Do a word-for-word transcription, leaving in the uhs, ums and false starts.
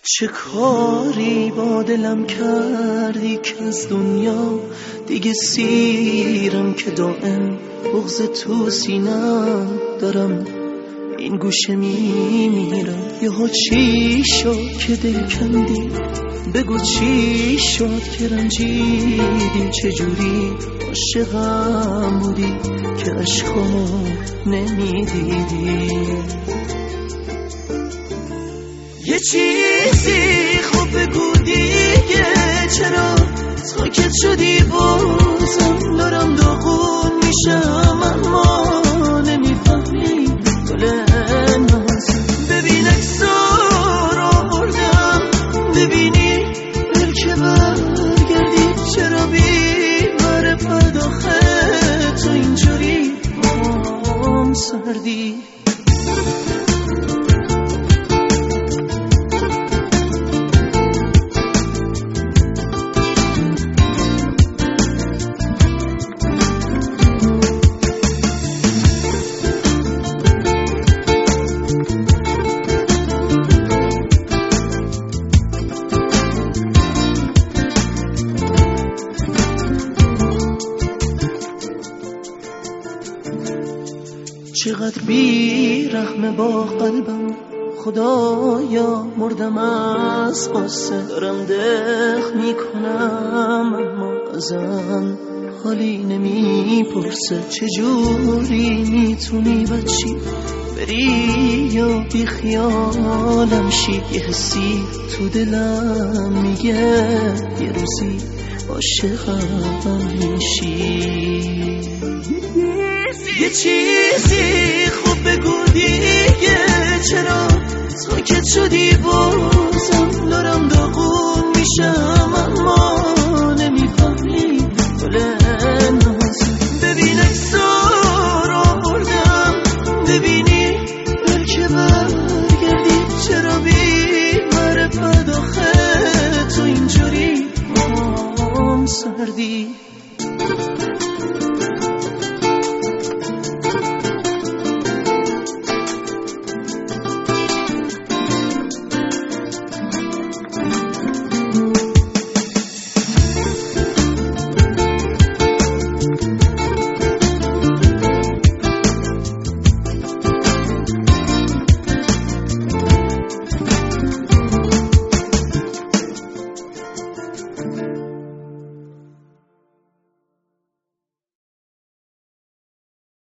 چه کاری با دلم کردی که از دنیا دیگه سیرم، که دائم بغض تو سینم دارم، این گوشه میمیرم. یهو چی شد که دل کندی؟ بگو چی شد که رنجیدی؟ چجوری عاشقم بودی که عشقامو نمیدیدی؟ یه چیزی خوب بگو دیگه، چرا ساکت شدی؟ بازم دارم داغون میشم اما نمیفهمی گل نازم. ببین اکسار آوردم، ببینی بلکه برگردی. چرا بیمار پرداخه تو اینجوری هم سردی؟ چقدر بی رحمه با قلبم، خدایا مردم از قصه. دارم دق میکنم اما ازم حالی نمیپرسه. چجوری میتونی بچی بری یا بی خیالم شی؟ یه حسی تو دلم میگه یه روزی عاشقم میشی. یه چیزی خوب بگو دیگه، چرا ساکت شدی؟ بود